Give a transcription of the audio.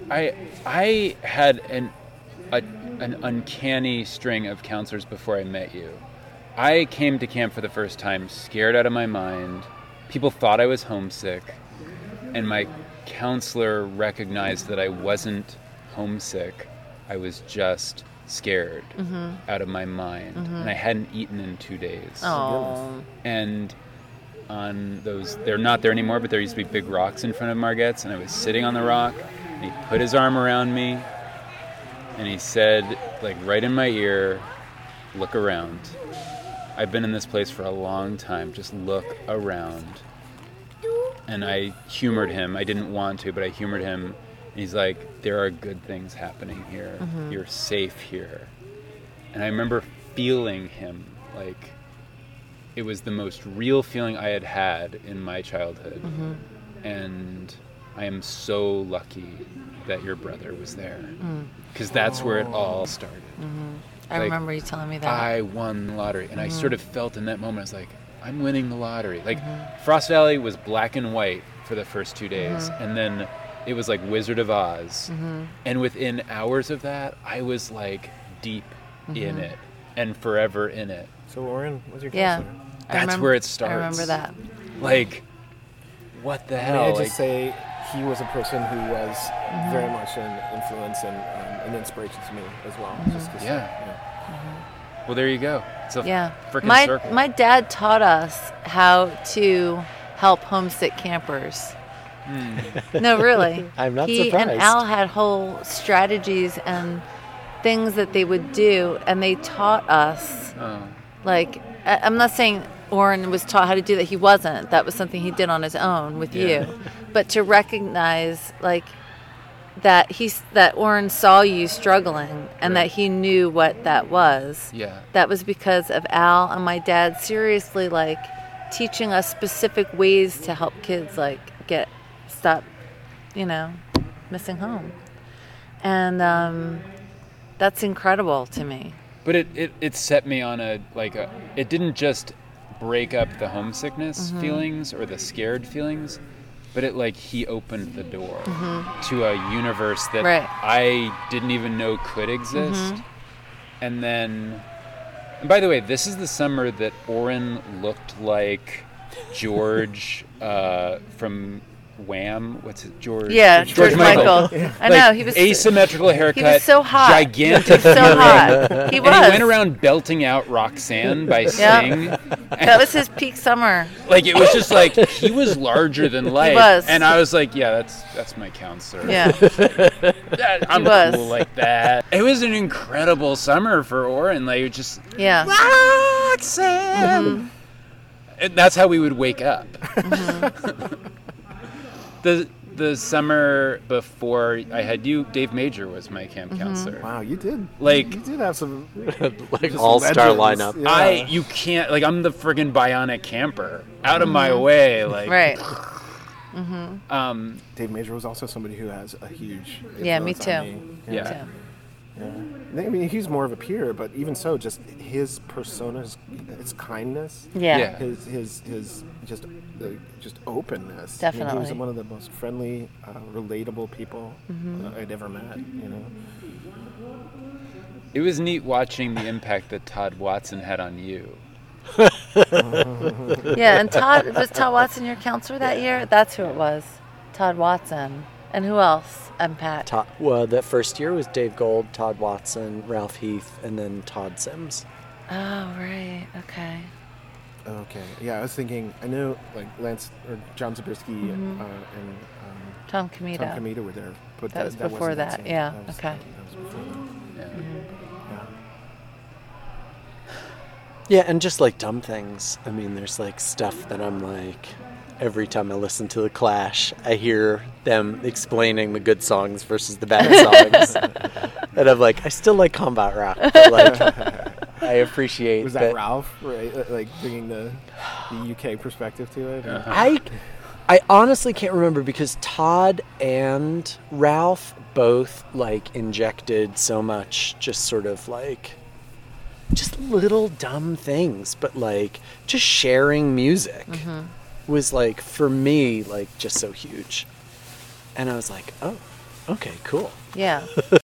I had an uncanny string of counselors before I met you. I came to camp for the first time scared out of my mind. People thought I was homesick, and my counselor recognized that I wasn't homesick. I was just scared out of my mind, and I hadn't eaten in 2 days. Oh. And on those, they're not there anymore, but there used to be big rocks in front of Margette's, and I was sitting on the rock, and he put his arm around me, and he said, like right in my ear, "Look around. I've been in this place for a long time. Just look around." And I humored him. I didn't want to, but I humored him. And he's like, "There are good things happening here. You're safe here." And I remember feeling him like it was the most real feeling I had had in my childhood. And I am so lucky that your brother was there. Because that's where it all started. I remember you telling me that. I won the lottery. And I sort of felt in that moment, I was like, I'm winning the lottery. Like, Frost Valley was black and white for the first 2 days. And then it was like Wizard of Oz. And within hours of that, I was like deep in it and forever in it. So Oren was your Yeah. counselor? That's where it starts. I remember that. Like, what the hell? May I Like, just say he was a person who was very much an influence and an inspiration to me as well. Just 'cause, well, there you go. It's a Yeah. freaking circle. My dad taught us how to help homesick campers. No, really. I'm not He surprised. and Al had whole strategies and things that they would do, and they taught us. Like, I'm not saying Oren was taught how to do that. He wasn't. That was something he did on his own with you. But to recognize, like, that Oren saw you struggling and that he knew what that was. Yeah. That was because of Al and my dad seriously, like, teaching us specific ways to help kids, like, stop, missing home. And that's incredible to me. But it set me on it didn't just break up the homesickness feelings or the scared feelings, but he opened the door to a universe that I didn't even know could exist. And by the way, this is the summer that Oren looked like George from Wham. What's it? George? Yeah, George Michael. I know, he was asymmetrical haircut. He was so hot. Gigantic. He was so hot. He was. And he went around belting out Roxanne by Sting. That was his peak summer. Like, it was just like he was larger than life. He was. And I was like, yeah, that's my counselor. Yeah. I'm cool like that. It was an incredible summer for Oren. Like, just Roxanne. And that's how we would wake up. The summer before I had you, Dave Major was my camp counselor. Wow, you did. Like, you did have some like all-star lineup. Yeah. You can't, like, I'm the friggin' bionic camper. Out of my way, like. Right. Dave Major was also somebody who has a huge Yeah, me influence too. on me. Me Yeah. too. I mean, he's more of a peer, but even so, just his persona, his kindness, Yeah. his just openness. Definitely. I mean, he was one of the most friendly, relatable people I'd ever met. It was neat watching the impact that Todd Watson had on you. Yeah, and was Todd Watson your counselor that year? That's who it was. Todd Watson. And who else? And Pat. Well, that first year was Dave Gold, Todd Watson, Ralph Heath, and then Todd Sims. Oh, right. Okay. Okay. Yeah, I was thinking. I know, like Lance or John Zabriskie and Tom Comito. Tom Comito were there, but That was before wasn't that. same- Yeah. that was- Okay. That was before that. Yeah, and just like dumb things. I mean, there's like stuff that I'm like, every time I listen to The Clash, I hear them explaining the good songs versus the bad songs. And I'm like, I still like combat rock, but like, I appreciate Was that Ralph, right? Like bringing the UK perspective to it? I honestly can't remember because Todd and Ralph both like injected so much just sort of like just little dumb things, but like just sharing music was like for me like just so huge. And I was like, oh, Okay, cool. Yeah.